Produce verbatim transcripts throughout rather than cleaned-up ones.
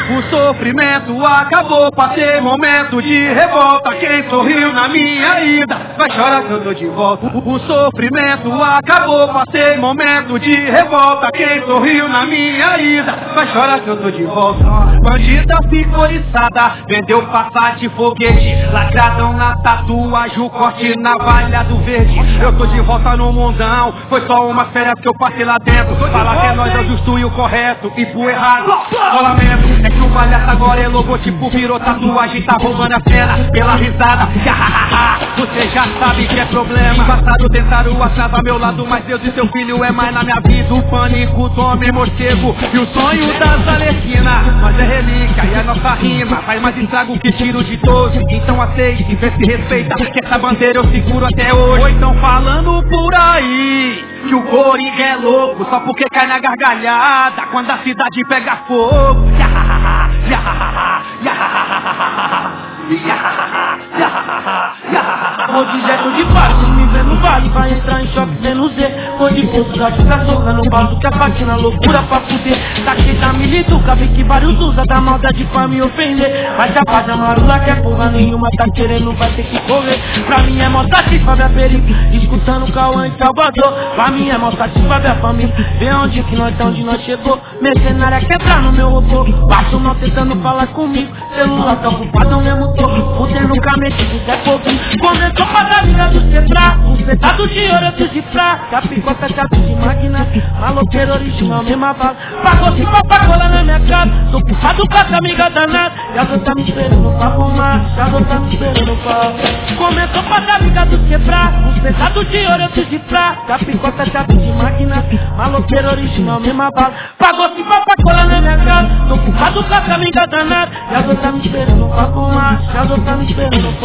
O sofrimento acabou, passei momento de revolta. Quem sorriu na minha ida vai chorar que eu tô de volta. O sofrimento acabou, passei momento de revolta. Quem sorriu na minha ida vai chorar que eu tô de volta. Bandida ficou içada, vendeu Passat foguete, lacradão na tatuagem, o corte na valha do verde. Eu tô de volta no mundão, foi só umas férias que eu passei lá dentro. Fala que é nós é o justo e o correto, e pro errado só lamento. É que o palhaço agora é logotipo, virou tatuagem, tá roubando a cena pela risada. Você já sabe que é problema. Passado tentaram atrasar meu lado, mas Deus e seu filho é mais na minha vida. O pânico do homem morcego e o sonho das Arlequinas. Mas é relíquia e a nossa rima faz mais estrago que tiro de doze. Então aceite e vê se respeita, que essa bandeira eu seguro até hoje. Ou então falando por aí que o Coringa é louco só porque cai na gargalhada quando a cidade pega fogo. Vou direto de baixo, me vê no vale, vai entrar em choque vendo Z. Vou de bolso, gato, cachorra, no vaso que a patina, loucura pra fuder. Tá cheio da milituca, vi que vários usa da maldade pra me ofender. Mas rapaz, a marula que é porra nenhuma, tá querendo, vai ter que correr. Pra mim é mó satisfa ver a perigo, escutando o Cauã em Salvador. Pra mim é mó satisfa ver a família, vê onde que nós tá, onde nós chegou. Mercenária quer entrar no meu robô, baixo não tentando falar comigo. Celular tá ocupado, eu mesmo tô fudendo o camete, Zé Pouquinho. Começou pra dar vida do Cebra, um setado de ouro, eu fiz de prata. Picota, chato de máquina, maloqueiro original, mesma bala. Pagou se Coca-Cola na minha casa, tô puxado com essa amiga danada. E as outras me esperando pra fumar, e as outras me esperando pra... Começou pra dar vida do Cebra, um setado de ouro, eu fiz de prata. Picota, chato de máquina, maloqueiro original, mesma bala. Pagou se Coca-Cola na minha casa, tô puxado com essa amiga danada. E as outras me esperando pra fumar, e as outras me esperando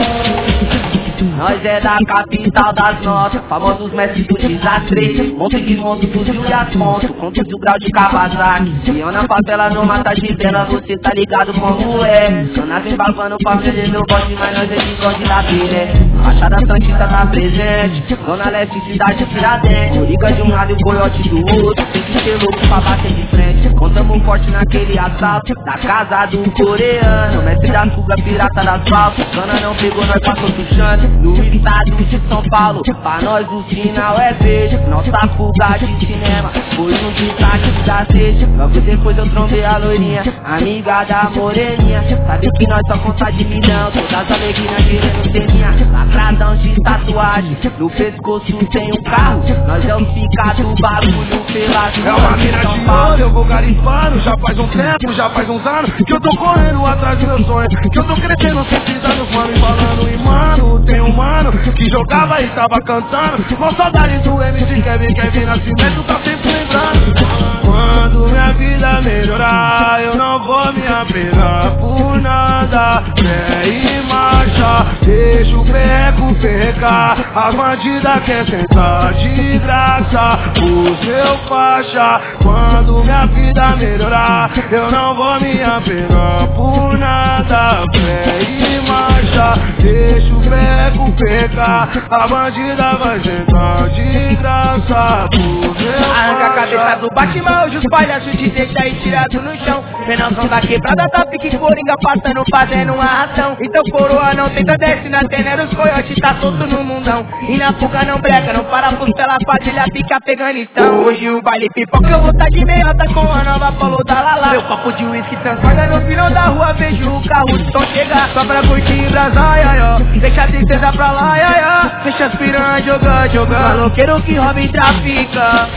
pra... Nós é da capital das notas, famosos mestres do desastre. Monte de monte, fuzil e asponto, contos do grau de Kawasaki. E eu na favela não mata gibela, você tá ligado como é. Eu nasci babando pra perder meu bote, mas nós é de bode da pilha. Baixada Santista tá presente, Zona Leste, cidade Tiradentes. Liga de um lado e o coiote do outro, tem que ser louco pra bater de frente. Contamos forte naquele assalto, da casa do coreano. Mestre da fuga, pirata da asfalto, Zona não pegou, nós passou puxando. No estado de São Paulo, pra nós o sinal é verde. Nossa fuga de cinema foi um destaque da sede. Logo depois eu trombei a loirinha, amiga da moreninha. Sabe que nós só conta de milhão, todas as alegrias querendo ser minha. Lacradão de tatuagem, no pescoço tem um carro. Nós é o pica do bagulho pela é uma mina de ouro, eu vou garimpando. Já faz um tempo, já faz uns anos que eu tô correndo atrás do meu sonho, que eu tô crescendo sem pisar nos manos. E falando em mano, tem um mano que jogava e tava cantando. Mó saudade do M C Kevin, Kevin Nascimento tá sempre lembrando. Quando minha vida melhorar, eu não vou me apegar por nada. Pé e marcha, deixa o perreco perrecar. As bandidas quer sentar de graça o seu faixa. Quando minha vida melhorar, eu não vou me apegar por nada. Pé e marcha, deixa o perreco perrecar. A bandida vai sentar de graça o seu faixa. Arranca a cabeça do Batman, hoje os palhaços te deixam aí tirado no chão. Menãozão da quebrada, tá pique coringa passando, fazendo uma ração. Então coroa não tenta desce na tena, os coiotes tá solto no mundão. E na fuga não breca, não para pela quadrilha, fica pegando então. Hoje o baile pipoca, eu vou tá de meiota com a nova Paulo da Lala. Meu copo de uísque transborda no final da rua, vejo o carro de som chegar. Só pra curtir brasa, ai, ai, ó. Deixa a tristeza pra lá, ai, ai, ó. Deixa as piranhas jogar, jogar. Maloqueiro que rouba e trafica.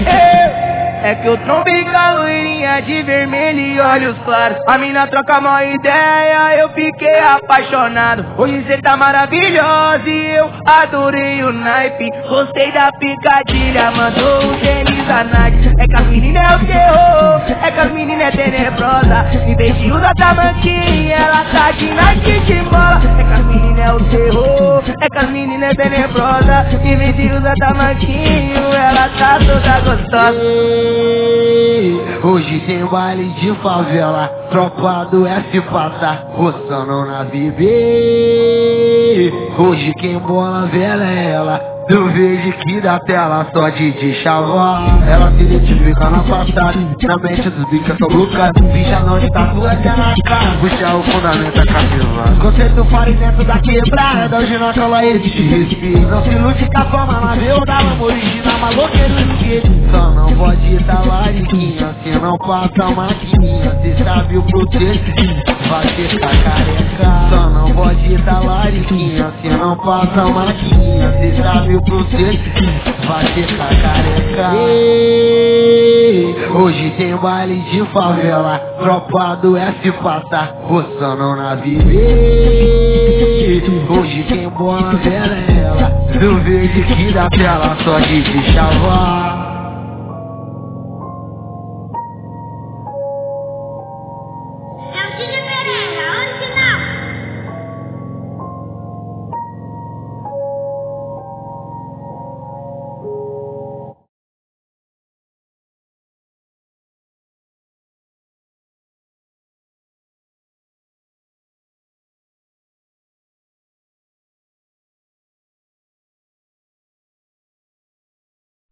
Ei. É que eu trombei com a loirinha de vermelho e olhos claros. A mina troca uma ideia, eu fiquei apaixonado. Hoje cê tá maravilhosa e eu adorei o naipe. Gostei da picadilha, mandou o tênis da Nike. É que as meninas é o terror, é que as meninas é tenebrosa. Em vez de usar tamanquinha, ela tá de Nike de mola. É que as meninas é o terror, é que as meninas é tenebrosa. Em vez de usar tamanquinho, ela tá toda gostosa. Hoje tem baile de favela, tropa do S passa roçando na bebê. Hoje quem bola vela é ela, do verde que da tela só de de chaval. Ela se identifica na passada, na mente dos bicas são lucas. Bicha não de tatuagem na cara, puxa o fundamento a capivara. Conceito fora e dentro da quebrada, hoje não cola existe respeito. Não se ilude com a forma, mas eu dava uma original, maloqueiro do skate. Só não pode dar lariquinha, se não passa a maquininha. Cê sabe o processo, vai ser careca. Só não pode dar lariquinha, se não passa a maquininha. Cê sabe o processo, vai ser careca. Hoje tem baile de favela, tropa do S passar, roçando na viver. Hoje quem bola vela é ela, do verde que da tela só de de chaval.